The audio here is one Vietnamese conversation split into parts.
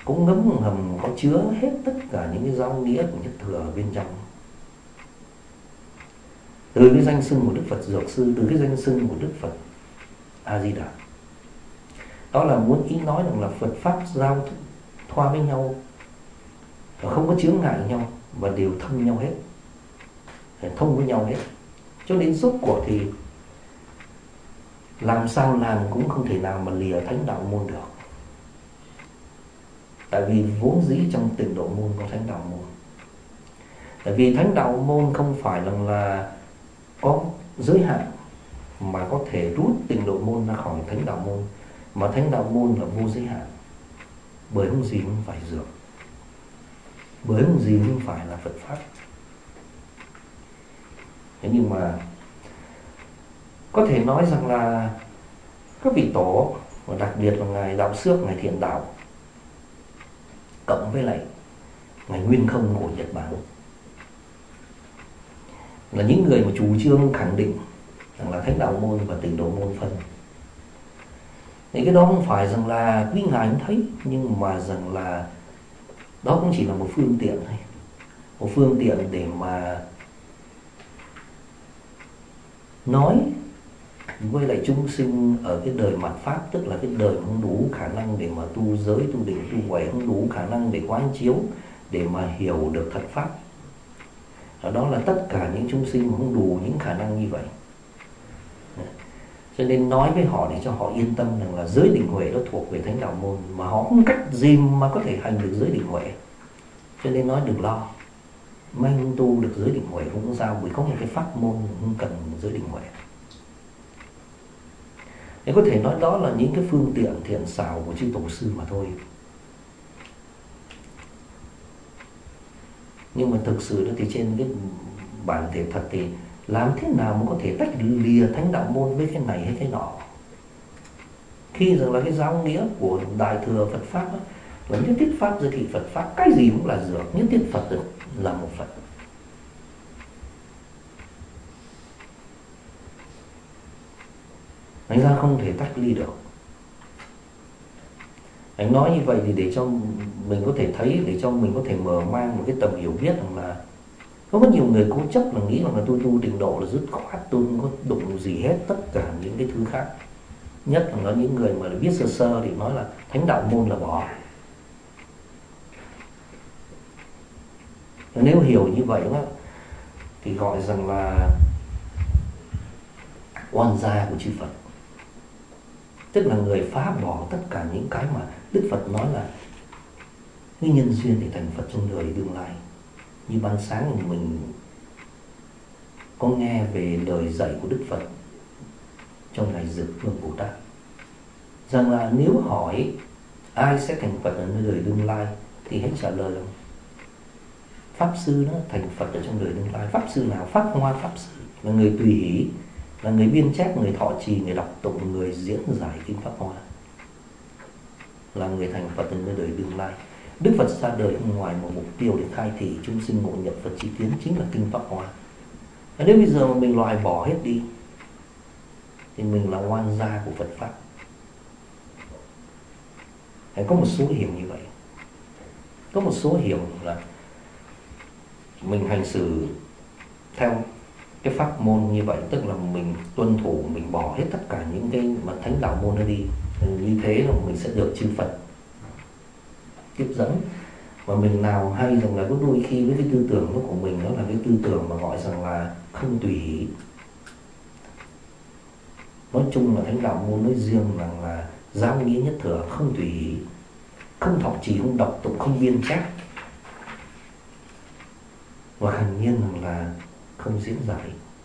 cũng ngấm ngầm có chứa hết tất cả những cái giáo nghĩa của Nhất Thừa ở bên trong. Từ cái danh xưng của Đức Phật Dược Sư, từ cái danh xưng của Đức Phật A Di Đà, đó là muốn ý nói rằng là Phật pháp giao thoa với nhau, không có chướng ngại nhau và đều thông nhau hết, thông với nhau hết. Cho đến rốt cuộc thì làm sao làm cũng không thể nào mà lìa Thánh Đạo Môn được. Tại vì vốn dĩ trong Tịnh Độ Môn có Thánh Đạo Môn. Tại vì Thánh Đạo Môn không phải là có giới hạn mà có thể rút Tịnh Độ Môn ra khỏi Thánh Đạo Môn, mà Thánh Đạo Môn là vô giới hạn. Bởi không gì không phải dược, bởi không gì không phải là Phật pháp. Thế nhưng mà có thể nói rằng là các vị tổ, và đặc biệt là Ngài Đạo Xước, Ngài Thiện Đạo, cộng với lại Ngài Nguyên Không của Nhật Bản, là những người mà chủ trương khẳng định rằng là Thánh Đạo Môn và Tịnh Độ Môn phân. Thì cái đó không phải rằng là quý ngài không thấy, nhưng mà rằng là đó cũng chỉ là một phương tiện thôi, một phương tiện để mà nói với lại chúng sinh ở cái đời mạt pháp, tức là cái đời không đủ khả năng để mà tu giới, tu định, tu huệ, không đủ khả năng để quán chiếu, để mà hiểu được thật pháp. Đó là tất cả những chúng sinh không đủ những khả năng như vậy. Cho nên nói với họ để cho họ yên tâm rằng là giới định huệ đó thuộc về Thánh Đạo Môn, mà họ không cách gì mà có thể hành được giới định huệ. Cho nên nói đừng lo, mấy không tu được giới định huệ không sao, bởi có một cái pháp môn không cần giới định huệ. Để có thể nói đó là những cái phương tiện thiện xảo của chư tổ sư mà thôi. Nhưng mà thực sự đó thì trên cái bản thể thật thì làm thế nào mà có thể tách lìa Thánh Đạo Môn với cái này hay cái nọ, khi rằng là cái giáo nghĩa của Đại Thừa Phật Pháp đó, là nhất thiết Pháp giới thị Phật Pháp, cái gì cũng là dược, nhất thiết Phật là một Phật. Thành ra không thể tách ly được. Anh nói như vậy thì để cho mình có thể thấy, để cho mình có thể mở mang một cái tầm hiểu biết rằng là có nhiều người cố chấp là nghĩ rằng là tôi tu Tịnh Độ là dứt khoát, tôi không có đụng gì hết tất cả những cái thứ khác. Nhất là những người mà biết sơ sơ thì nói là Thánh Đạo Môn là bỏ. Nếu hiểu như vậy đó, thì gọi rằng là oan gia của chư Phật, tức là người phá bỏ tất cả những cái mà Đức Phật nói là cái nhân duyên để thành Phật trong đời tương lai. Như ban sáng mình có nghe về lời dạy của Đức Phật trong ngày Dược Vương Bồ Tát, rằng là nếu hỏi ai sẽ thành Phật ở nơi đời tương lai thì hãy trả lời rằng Pháp Sư đó thành Phật ở trong đời tương lai. Pháp Sư nào? Pháp Hoa Pháp Sư, là người tùy hỷ, là người biên chép, người thọ trì, người đọc tụng, người diễn giải kinh Pháp Hoa, là người thành Phật ở nơi đời tương lai. Đức Phật ra đời không ngoài một mục tiêu để khai thị chúng sinh ngộ nhập Phật chi tiến, chính là kinh Pháp Hoa. Và nếu bây giờ mà mình loại bỏ hết đi thì mình là oan gia của Phật Pháp. Có một số hiểu như vậy. Có một số hiểu là mình hành xử theo cái pháp môn như vậy, tức là mình tuân thủ, mình bỏ hết tất cả những cái mà Thánh Đạo Môn nó đi. Như thế là mình sẽ được chư Phật tiếp dẫn. Và mình nào hay rằng là có đôi khi với cái tư tưởng đó của mình, đó là cái tư tưởng mà gọi rằng là không tùy hỷ. Nói chung là Thánh Đạo Môn nói riêng rằng là giáo nghĩa nhất thừa không tùy hỷ, không thọ trì, không đọc tụng, không biên chép, và hẳn nhiên rằng là không diễn giải.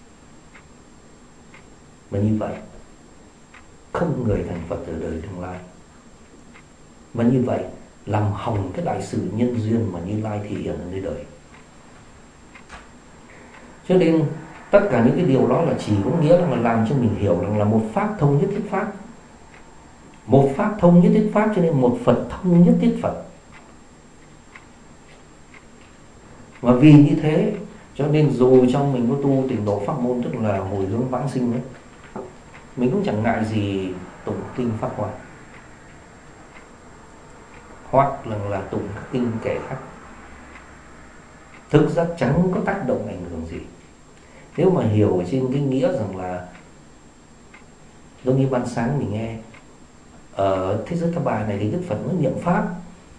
Và như vậy không người thành Phật ở đời tương lai. Và như vậy làm hỏng cái đại sự nhân duyên mà Như Lai thể hiện ở nơi đời. Cho nên tất cả những cái điều đó là chỉ có nghĩa là làm cho mình hiểu rằng là một pháp thông nhất thiết pháp, một pháp thông nhất thiết pháp, cho nên một Phật thông nhất thiết Phật. Và vì như thế cho nên dù trong mình có tu Tịnh Độ pháp môn, tức là hồi hướng vãng sinh ấy, mình cũng chẳng ngại gì tụng kinh Pháp Hoa. hoặc là tụng các kinh kệ khác, thực ra chẳng có tác động ảnh hưởng gì. Nếu mà hiểu trên cái nghĩa rằng là giống như ban sáng mình nghe ở thế giới Ta Bà này thì Đức Phật nói niệm pháp,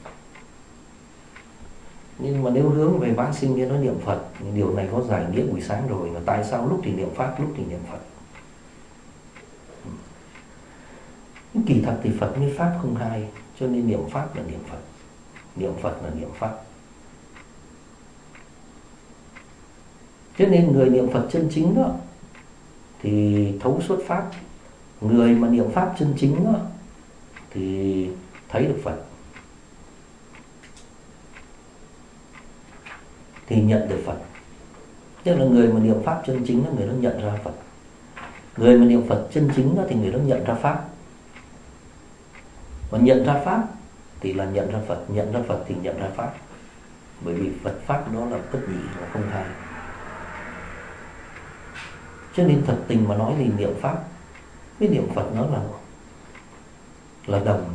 nhưng mà nếu hướng về vãng sinh viên nói niệm Phật, điều này có giải nghĩa buổi sáng rồi, mà tại sao lúc thì niệm pháp, lúc thì niệm Phật. Kỳ thật thì Phật với pháp không hai, cho nên niệm pháp là niệm Phật, niệm Phật là niệm pháp. Cho nên người niệm Phật chân chính đó thì thấu suốt pháp, người mà niệm pháp chân chính đó thì thấy được Phật, thì nhận được Phật. Tức là người mà niệm pháp chân chính đó, người đó nhận ra Phật. Người mà niệm Phật chân chính đó thì người đó nhận ra pháp. Và nhận ra pháp thì là nhận ra Phật, nhận ra Phật thì nhận ra pháp. Bởi vì Phật pháp đó là bất nhị, là không hai. Cho nên thật tình mà nói thì niệm pháp với niệm Phật nó là đồng.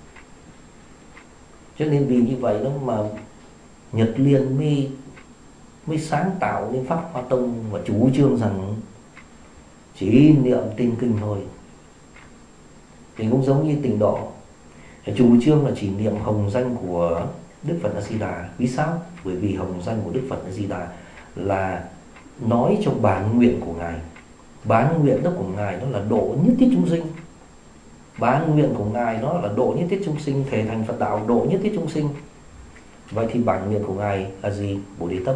Cho nên vì như vậy đó mà Nhật Liên mới sáng tạo nên Pháp Hoa Tông và chủ trương rằng chỉ niệm tên kinh thôi. Thì cũng giống như Tịnh Độ, chủ trương là chỉ niệm hồng danh của Đức Phật A Di Đà. Vì sao? Bởi vì hồng danh của Đức Phật A Di Đà là nói trong bản nguyện của Ngài. Bản nguyện đó của Ngài đó là độ nhất thiết chúng sinh. Bản nguyện của Ngài đó là độ nhất thiết chúng sinh, thể thành Phật đạo, độ nhất thiết chúng sinh. Vậy thì bản nguyện của Ngài là gì? Bồ Đề Tâm.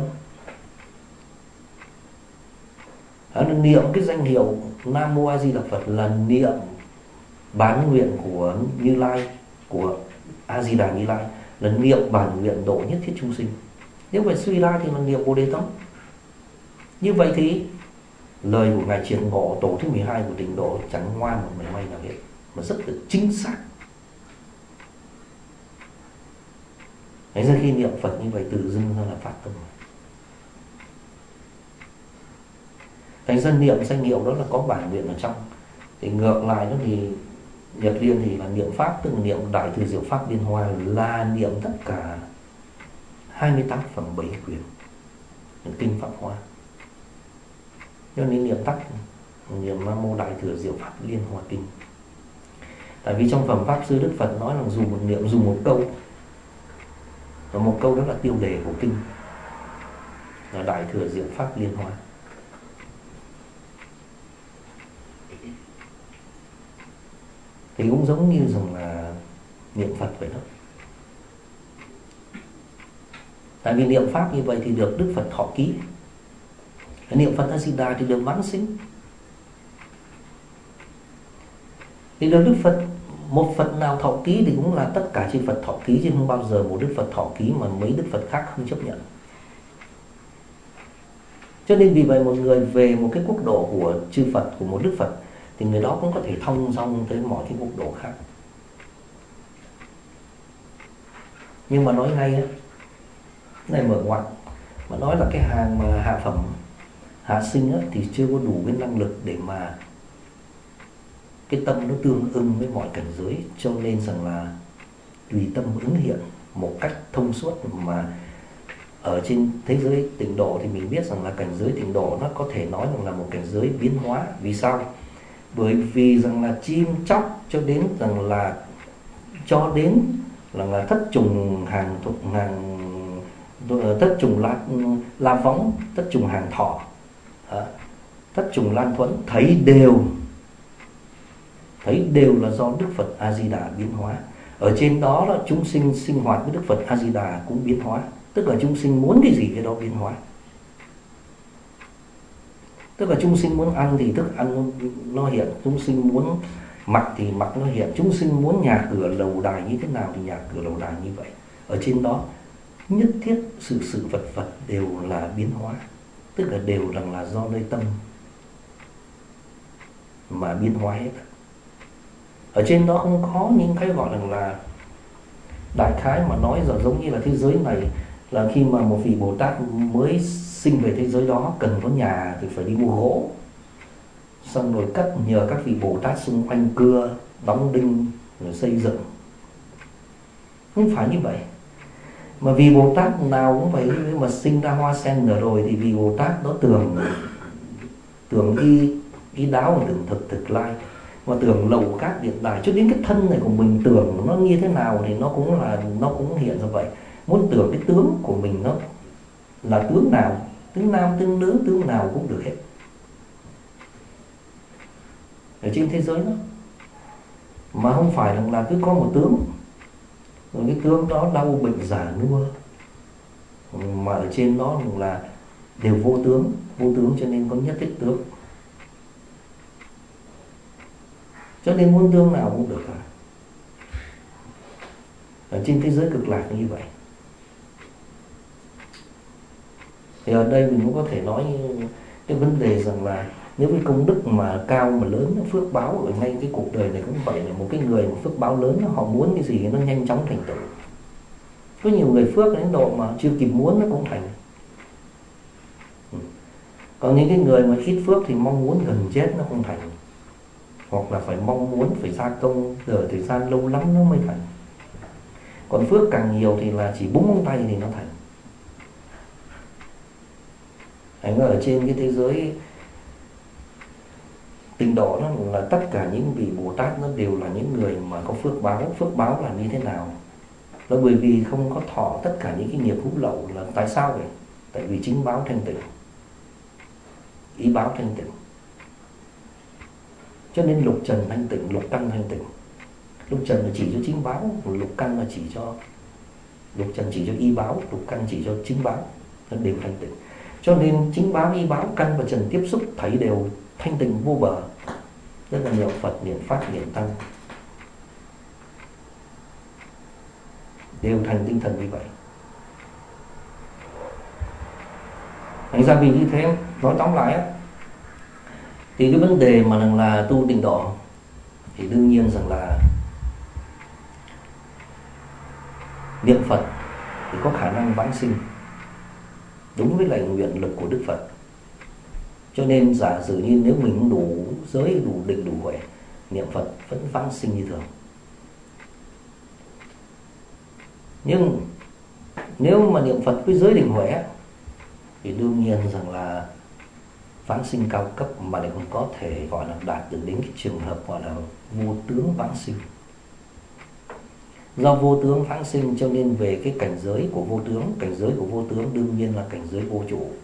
Niệm cái danh hiệu Nam Mô A Di Đà Phật là niệm bản nguyện của Như Lai, của A Di Đà Như Lai, là niệm bản nguyện độ nhất thiết chúng sinh. Nếu vậy suy ra thì là niệm Bồ Đề Tâm. Như vậy thì lời của Ngài Triệt Ngộ, tổ thứ 12 của Tịnh Độ chẳng ngoa một mảy may nào hết, mà rất là chính xác. Thế ra khi niệm Phật như vậy tự dưng ra là phát tâm. Thành ra niệm danh hiệu đó là có bản nguyện ở trong. Thì ngược lại đó thì Nhật Liên thì là niệm pháp, tức là niệm Đại Thừa Diệu Pháp Liên Hoa, là niệm tất cả 28 phẩm 7 quyển kinh Pháp Hoa. Cho nên niệm tắt niệm Nam Mô Đại Thừa Diệu Pháp Liên Hoa Kinh. Tại vì trong phẩm Pháp Sư Đức Phật nói là dùng một niệm, dùng một câu, và một câu đó là tiêu đề của kinh, là Đại Thừa Diệu Pháp Liên Hoa. Thì cũng giống như rằng là niệm Phật vậy đó. Tại vì niệm pháp như vậy thì được Đức Phật thọ ký, niệm Phật A Di Đà thì được vãng sinh. Thì được Đức Phật, một Phật nào thọ ký thì cũng là tất cả chư Phật thọ ký, chứ không bao giờ một Đức Phật thọ ký mà mấy Đức Phật khác không chấp nhận. Cho nên vì vậy một người về một cái quốc độ của chư Phật, của một Đức Phật, thì người đó cũng có thể thông dong tới mọi cái quốc độ khác. Nhưng mà nói ngay á, này mở ngoặt, mà nói là cái hàng mà hạ phẩm, hạ sinh á, thì chưa có đủ cái năng lực để mà cái tâm nó tương ưng với mọi cảnh giới. Cho nên rằng là tùy tâm ứng hiện một cách thông suốt. Mà ở trên thế giới Tịnh Độ thì mình biết rằng là cảnh giới Tịnh Độ nó có thể nói rằng là một cảnh giới biến hóa. Vì sao? Bởi vì rằng là chim chóc cho đến rằng là thất trùng thất trùng la võng, thất trùng hàng thọ, thất trùng lan thuẫn, thấy đều là do Đức Phật A Di Đà biến hóa. Ở trên đó là chúng sinh sinh hoạt với Đức Phật A Di Đà cũng biến hóa. Tức là chúng sinh muốn cái gì cái đó biến hóa. Tức là chúng sinh muốn ăn thì thức ăn nó hiện, chúng sinh muốn mặc thì mặc nó hiện, chúng sinh muốn nhà cửa lầu đài như thế nào thì nhà cửa lầu đài như vậy. Ở trên đó nhất thiết sự vật đều là biến hóa, tức là đều rằng là do nơi tâm mà biến hóa hết. Ở trên đó không có những cái gọi là đại khái mà nói giờ giống như là thế giới này là khi mà một vị Bồ Tát mới sinh về thế giới đó cần có nhà thì phải đi mua gỗ, xong rồi nhờ các vị Bồ Tát xung quanh cưa, đóng đinh rồi xây dựng. Không phải như vậy. Mà vì Bồ Tát nào cũng phải, mà sinh ra hoa sen nở rồi thì vì Bồ Tát nó tưởng y đáo và tưởng thực lai, mà tưởng lậu các điện đài, cho đến cái thân này của mình tưởng nó như thế nào thì nó cũng hiện ra vậy. Muốn tưởng cái tướng của mình nó là tướng nào, tướng nam tướng nữ, tướng nào cũng được hết ở trên thế giới đó. Mà không phải là cứ có một tướng, rồi cái tướng đó đau bệnh già nua, mà ở trên đó là đều vô tướng cho nên có nhất thiết tướng. Cho nên muốn tướng nào cũng được cả. Ở trên thế giới cực lạc như vậy. Thì ở đây mình cũng có thể nói cái vấn đề rằng là nếu cái công đức mà cao mà lớn, phước báo ở ngay cái cuộc đời này cũng vậy, là một cái người mà phước báo lớn, họ muốn cái gì nó nhanh chóng thành tựu. Có nhiều người phước đến độ mà chưa kịp muốn nó cũng thành. Còn những cái người mà ít phước thì mong muốn gần chết nó không thành, hoặc là phải mong muốn phải gia công ở thời gian lâu lắm nó mới thành. Còn phước càng nhiều thì là chỉ búng ngón tay thì nó thành. Anh ở trên cái thế giới Tịnh độ nó là tất cả những vị Bồ Tát nó đều là những người mà có phước báo. Phước báo là như thế nào? Là bởi vì không có thọ tất cả những cái nghiệp hữu lậu. Là tại sao vậy? Tại vì chính báo thanh tịnh, ý báo thanh tịnh, cho nên lục trần thanh tịnh, lục căn thanh tịnh. Lục trần là chỉ cho chính báo, lục căn là chỉ cho lục trần chỉ cho y báo, lục căn chỉ cho chính báo, nó đều thanh tịnh. Cho nên chính báo, y báo, căn và trần tiếp xúc thấy đều thanh tịnh vô bờ. Rất là niệm Phật, niệm Pháp, niệm Tăng đều thành tinh thần như vậy. Thành ra vì như thế, nói tóm lại á, thì cái vấn đề mà là tu Tịnh độ thì đương nhiên rằng là niệm Phật thì có khả năng vãng sinh đúng với lại nguyện lực của Đức Phật. Cho nên giả sử như nếu mình đủ giới, đủ định, đủ huệ, niệm Phật vẫn vãng sinh như thường. Nhưng nếu mà niệm Phật với giới định huệ thì đương nhiên rằng là vãng sinh cao cấp mà lại còn có thể gọi là đạt được đến cái trường hợp gọi là vô tướng vãng sinh. Do vô tướng vãng sinh cho nên về cái cảnh giới của vô tướng, cảnh giới của vô tướng đương nhiên là cảnh giới vô chủ.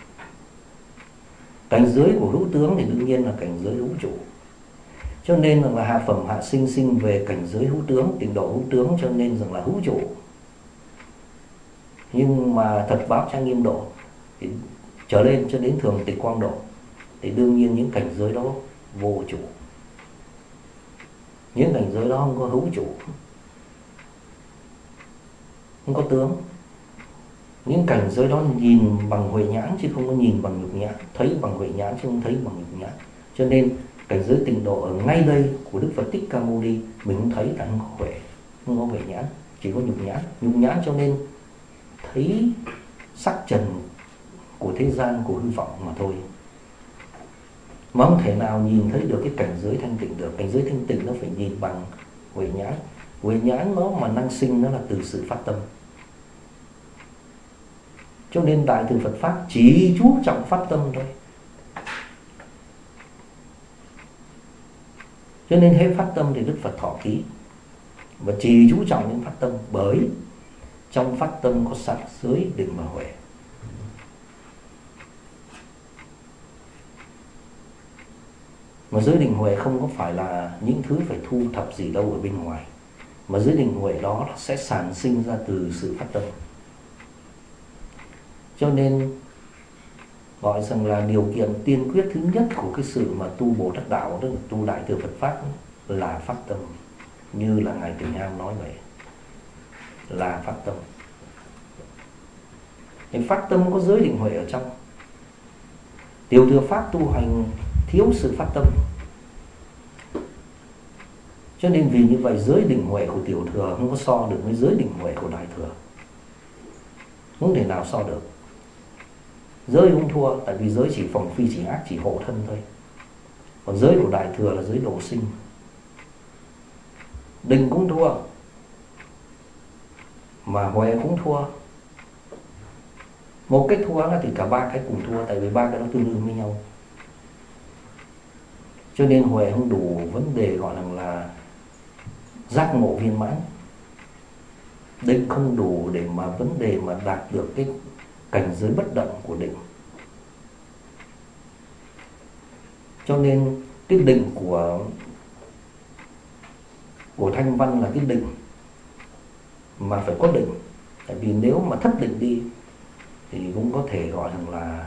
Cảnh giới của hữu tướng thì đương nhiên là cảnh giới hữu chủ. Cho nên là hạ phẩm hạ sinh sinh về cảnh giới hữu tướng, Tịnh độ hữu tướng, cho nên rằng là hữu chủ. Nhưng mà thật báo trang nghiêm độ thì trở lên cho đến thường tịch quang độ thì đương nhiên những cảnh giới đó vô chủ. Những cảnh giới đó không có hữu chủ, không có tướng. Những cảnh giới đó nhìn bằng huệ nhãn chứ không có nhìn bằng nhục nhãn, thấy bằng huệ nhãn chứ không thấy bằng nhục nhãn. Cho nên cảnh giới Tịnh độ ở ngay đây của Đức Phật Thích Ca Mâu Ni mình không thấy là không có huệ, không có huệ nhãn, chỉ có nhục nhãn. Nhục nhãn cho nên thấy sắc trần của thế gian, của hư vọng mà thôi, mà không thể nào nhìn thấy được cái cảnh giới thanh tịnh được. Cảnh giới thanh tịnh nó phải nhìn bằng huệ nhãn. Huệ nhãn nó mà năng sinh nó là từ sự phát tâm. Cho nên Đại Thừa Phật Pháp chỉ chú trọng phát tâm thôi. Cho nên hết phát tâm thì Đức Phật thọ ký, và chỉ chú trọng đến phát tâm, bởi trong phát tâm có sắc giới định và huệ. Mà giới định huệ không có phải là những thứ phải thu thập gì đâu ở bên ngoài, mà giới định huệ đó sẽ sản sinh ra từ sự phát tâm. Cho nên gọi rằng là điều kiện tiên quyết thứ nhất của cái sự mà tu Bồ Tát đạo, tức là tu Đại Thừa Phật Pháp, là phát tâm. Như là Ngài Tịnh Ham nói vậy, là phát tâm. Thì phát tâm có giới định huệ ở trong. Tiểu thừa pháp tu hành thiếu sự phát tâm. Cho nên vì như vậy giới định huệ của tiểu thừa không có so được với giới định huệ của đại thừa, không thể nào so được. Giới không thua, tại vì giới chỉ phòng phi chỉ ác, chỉ hộ thân thôi. Còn giới của đại thừa là giới độ sinh. Định cũng thua, mà Huệ cũng thua. Một cái thua thì cả ba cái cùng thua, tại vì ba cái nó tương đương với nhau. Cho nên Huệ không đủ vấn đề gọi là giác ngộ viên mãn. Định không đủ để mà vấn đề mà đạt được cái cảnh giới bất động của định. Cho nên cái định của Thanh Văn là cái định mà phải có định. Tại vì nếu mà thất định đi thì cũng có thể gọi là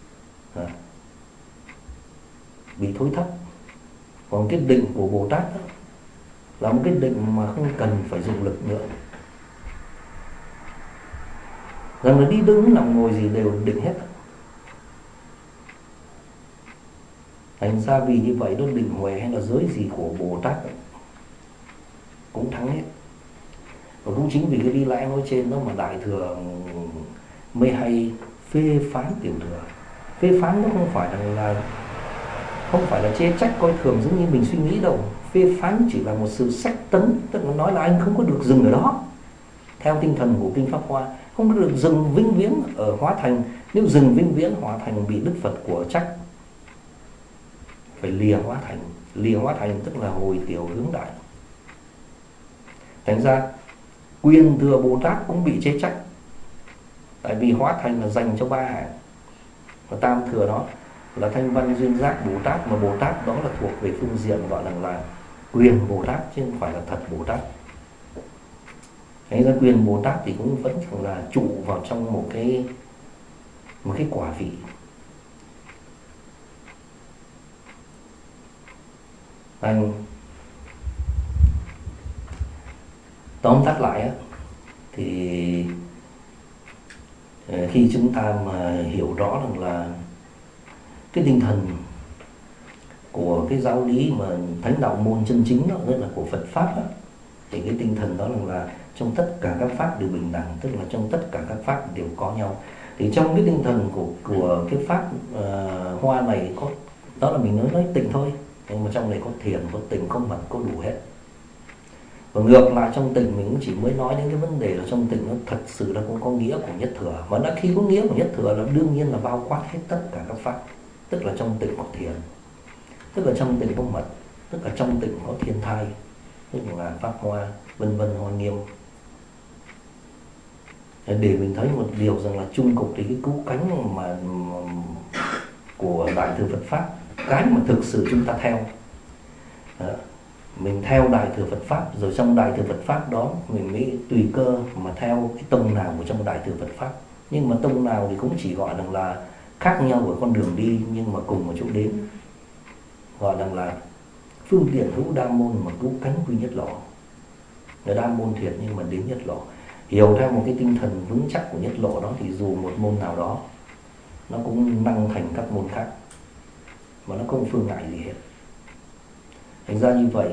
bị thối thất. Còn cái định của Bồ Tát đó, là một cái định mà không cần phải dùng lực nữa. Rằng là đi đứng nằm ngồi gì đều định hết. Thành ra vì như vậy đó, định Huệ hay là giới gì của Bồ Tát cũng thắng hết. Và cũng chính vì cái đi lãi nói trên đó mà Đại Thừa mới hay phê phán Tiểu Thừa. Phê phán nó không phải là chê trách coi thường giống như mình suy nghĩ đâu. Phê phán chỉ là một sự sách tấn, tức là nói là anh không có được dừng ở đó. Theo tinh thần của Kinh Pháp Hoa, không có được dừng vĩnh viễn ở Hóa Thành. Nếu dừng vĩnh viễn Hóa Thành bị Đức Phật của trách. Phải lìa Hóa Thành. Lìa Hóa Thành tức là hồi tiểu hướng đại. Thành ra Quyền Thừa Bồ Tát cũng bị chế trách. Tại vì Hóa Thành là dành cho ba hạng. Và Tam Thừa đó là Thanh Văn Duyên Giác Bồ Tát. Mà Bồ Tát đó là thuộc về phương diện gọi là Quyền Bồ Tát, chứ không phải là thật Bồ Tát. Thế ra Quyền Bồ Tát thì cũng vẫn là trụ vào trong một cái quả vị. Anh tóm tắt lại á, thì khi chúng ta mà hiểu rõ rằng là cái tinh thần của cái giáo lý mà thánh đạo môn chân chính đó, tức là của Phật Pháp đó, thì cái tinh thần đó là trong tất cả các pháp đều bình đẳng, tức là trong tất cả các pháp đều có nhau. Thì trong cái tinh thần của cái pháp Hoa này có, đó là mình nói tịnh thôi, nhưng mà trong này có thiền, có tịnh, có mật, có đủ hết. Và ngược lại trong tịnh mình cũng chỉ mới nói đến cái vấn đề là trong tịnh nó thật sự là cũng có nghĩa của nhất thừa. Mà đã khi có nghĩa của nhất thừa là đương nhiên là bao quát hết tất cả các pháp. Tức là trong tịnh có thiền, tức là trong tịnh có mật, tức là trong tịnh có thiên thai, tức là pháp hoa, vân vân, hoa nghiêm. Để mình thấy một điều rằng là chung cục thì cái cứu cánh mà của Đại Thừa Phật Pháp, cái mà thực sự chúng ta theo, mình theo Đại Thừa Phật Pháp, rồi trong Đại Thừa Phật Pháp đó mình mới tùy cơ mà theo cái tông nào của trong Đại Thừa Phật Pháp. Nhưng mà tông nào thì cũng chỉ gọi là khác nhau ở con đường đi, nhưng mà cùng một chỗ đến, gọi là phương tiện hữu đa môn mà cứu cánh quy nhất lộ. Là đa môn thiệt nhưng mà đến nhất lộ. Hiểu theo một cái tinh thần vững chắc của nhất lộ đó, thì dù một môn nào đó nó cũng năng thành các môn khác, mà nó không phương ngại gì hết. Thành ra như vậy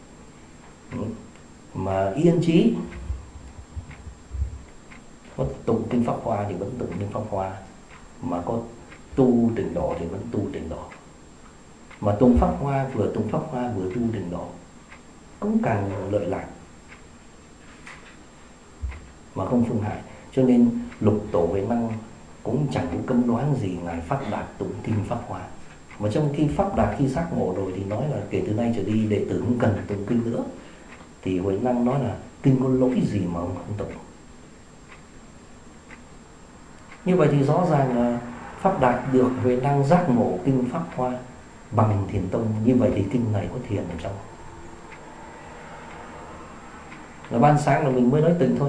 mà yên trí, có tụng Kinh Pháp Hoa thì vẫn tụng Kinh Pháp Hoa, mà có tu Tịnh Độ thì vẫn tu Tịnh Độ. Mà tụng Pháp Hoa, vừa tụng Pháp Hoa vừa tu Tịnh Độ cũng càng lợi lạc, mà không phương hại. Cho nên Lục Tổ Huệ Năng cũng chẳng có cấm đoán gì ngài Pháp Đạt tụng Kinh Pháp Hoa. Mà trong khi Pháp Đạt khi giác ngộ rồi thì nói là kể từ nay trở đi đệ tử không cần tụng kinh nữa. Thì Huệ Năng nói là kinh có lỗi gì mà ông không tụng. Như vậy thì rõ ràng là Pháp Đạt được Huệ Năng giác ngộ kinh Pháp Hoa bằng Thiền Tông. Như vậy thì kinh này có thiền ở trong. Là ban sáng là mình mới nói tịnh thôi.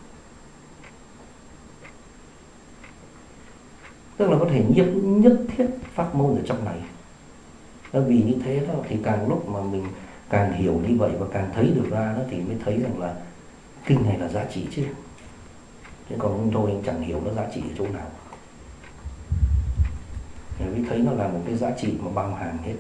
Tức là có thể nhất thiết pháp môn ở trong này. Vì như thế đó thì càng lúc mà mình càng hiểu như vậy và càng thấy được ra đó, thì mới thấy rằng là kinh này là giá trị chứ. Chứ còn không thôi chẳng hiểu nó giá trị ở chỗ nào. Mới thấy nó là một cái giá trị mà bao hàm hết.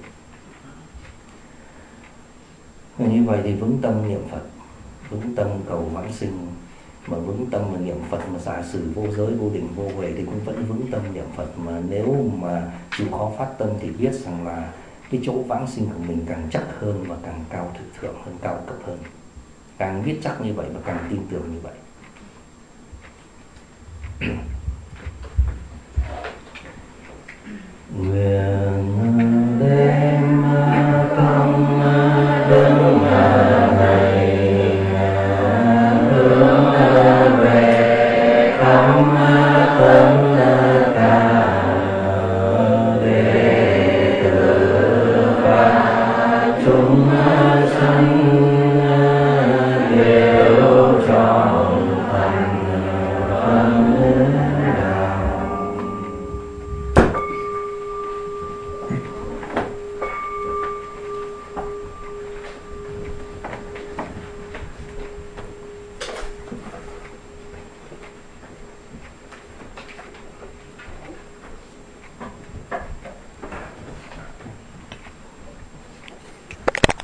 Như vậy thì vững tâm niệm Phật, vững tâm cầu vãng sinh. Mà vững tâm mà niệm Phật mà giả sử vô giới, vô định, vô huệ thì cũng vẫn vững tâm niệm Phật. Mà nếu mà chịu khó phát tâm thì biết rằng là cái chỗ vãng sinh của mình càng chắc hơn và càng cao thực thượng hơn, cao cấp hơn. Càng biết chắc như vậy và càng tin tưởng như vậy.